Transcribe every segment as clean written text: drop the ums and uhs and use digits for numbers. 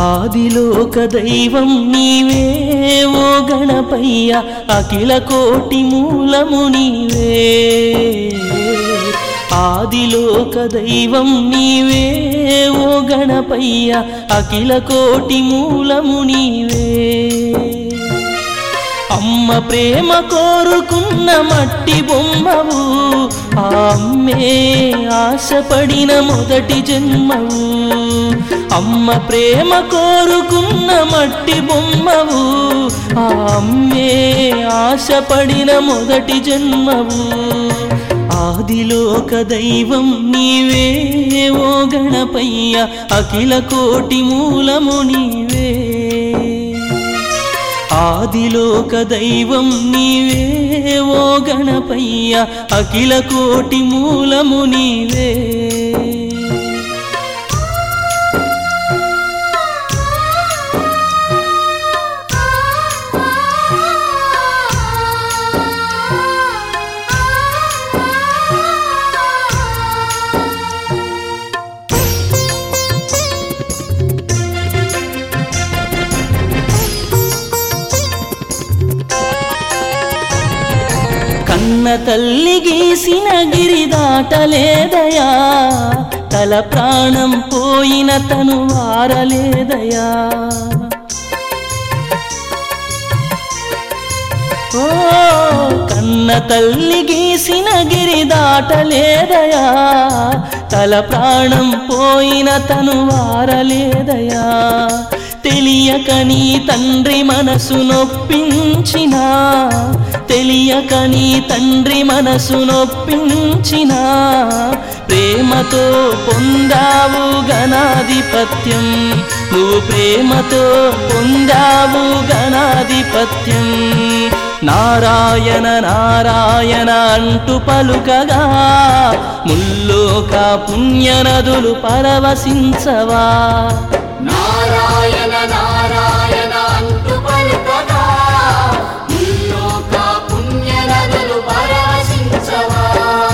ఆదిలోక దైవం నీవే ఓ గణపయ్య, అఖిల కోటి మూలము నీవే. ఆదిలోక దైవం నీవే ఓ గణపయ్య, అఖిల కోటి మూలము నీవే. అమ్మ ప్రేమ కోరుకున్న మట్టి బొమ్మవు, ఆ అమ్మే ఆశపడిన మొదటి జన్మవు. అమ్మ ప్రేమ కోరుకున్న మట్టి బొమ్మవు, ఆ అమ్మే ఆశపడిన మొదటి జన్మవు. ఆదిలోక దైవం నీవే ఓ గణపయ్య, అఖిల కోటి మూలము నీవే. ఆదిలోక దైవం నీవే ఓ గణపయ్య, అఖిల కోటి మూలము నీవే. కన్న తల్లి గీసిన గిరి దాటలేదయా, తల ప్రాణం పోయిన తను వారలేదయా. ఓ కన్న తల్లి గీసిన గిరి దాటలేదయా, తల ప్రాణం పోయిన తను వారలేదయా. తెలియక నీ తండ్రి మనసు నొప్పించినా, తెలియక నీ తండ్రి మనసు నొప్పించినా, ప్రేమతో పొందావు గణాధిపత్యం. నువ్వు ప్రేమతో పొందావు గణాధిపత్యం. నారాయణ నారాయణ అంటూ పలుకగా, ముల్లోక పుణ్యనదులు పరవశించవా. నారాయణ నారాయణ అంటూ పలుకగా, ముల్లోక పుణ్యనదులు పరవశించవా.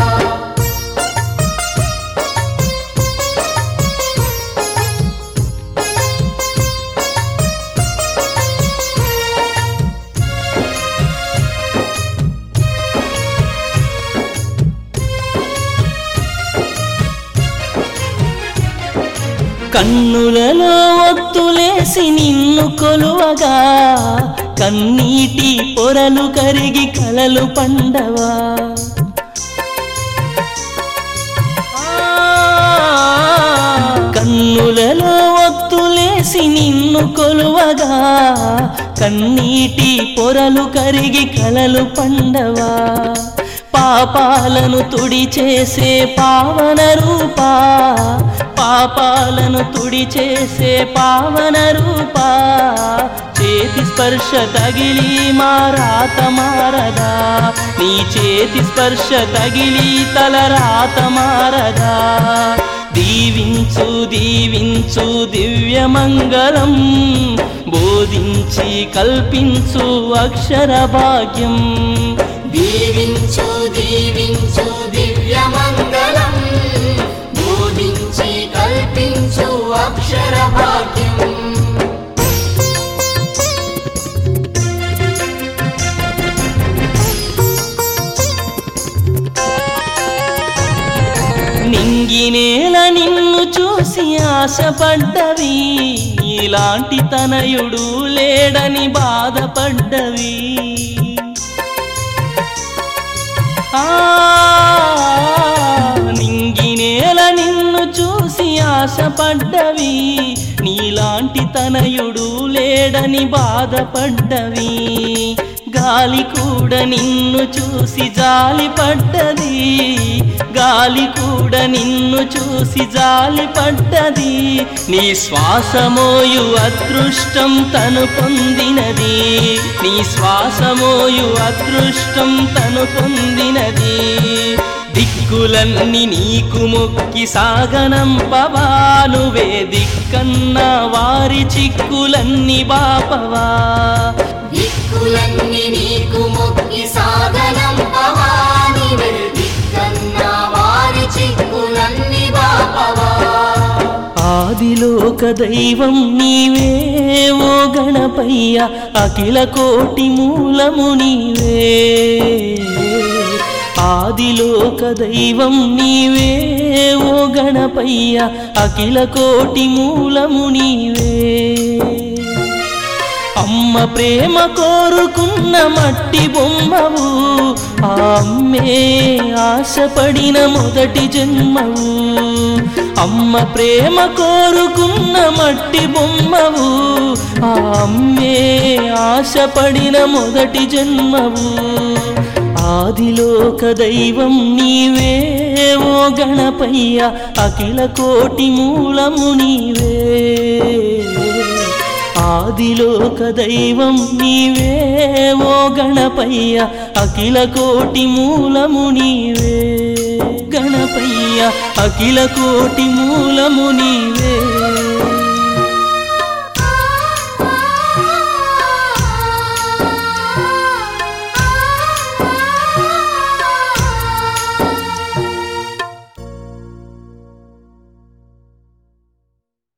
కన్నులలో ఒత్తులేసి నిన్ను కొలువగా, కన్నీటి పొరలు కరిగి కలలు పండవా. కన్నులలో ఒత్తులేసి నిన్ను కొలువగా, కన్నీటి పొరలు కరిగి కలలు పండవా. పాపాలను తుడిచేసే పావన రూపా, పాపాలను తుడిచేసే పావన రూపా. చేతి స్పర్శ తగిలి మా రాత మారదా, నీ చేతి స్పర్శ తగిలి తల రాత మారదా. దీవించు దీవించు దివ్యమంగళం, బోధించి కల్పించు అక్షర భాగ్యం. దీవించు దీవించు దివ్యమంగళం, బోధించి కల్పించు అక్షర భాగ్యం. నింగినేల నిన్ను చూసి ఆశపడ్డవి, ఇలాంటి తనయుడు లేడని బాధపడ్డవి. నింగినేల నిన్ను చూసి ఆశపడ్డవి, నీలాంటి తనయుడు లేడని బాధపడ్డవి. గాలి కూడా నిన్ను చూసి జాలిపడ్డది, గాలి కూడా నిన్ను చూసి జాలిపడ్డది. నీ శ్వాసమోయు అదృష్టం తను పొందినది, నీ శ్వాసమోయు అదృష్టం తను పొందినది. దిక్కులన్నీ నీకు మొక్కి సాగనంపవా, నువ్వే దిక్కన్న వారి చిక్కులన్నీ బాపవా. దిక్కులన్నీ నీకు మొక్కి సాగనంపవా, నువ్వే దిక్కన్న వారి చిక్కులన్నీ బాపవా. ఆదిలోక దైవం నీవే ఓ గణపయ్య అఖిల కోటి మూలము నీవే ఆదిలోక దైవం నీవే ఓ గణపయ్య అఖిల కోటి మూలము నీవే అమ్మ ప్రేమ కోరుకున్న మట్టి బొమ్మవు ఆ అమ్మే ఆశపడిన మొదటి జన్మవు అమ్మ ప్రేమ కోరుకున్న మట్టి బొమ్మవు ఆ అమ్మే ఆశపడిన మొదటి జన్మవు ఆదిలోక దైవం నీవే ఓ గణపయ్య అఖిల కోటి మూలము నీవే ఆదిలోక దైవం నీవే ఓ గణపయ్య అఖిల కోటి మూలము నీవే గణపయ్య అఖిల కోటి మూలము నీవే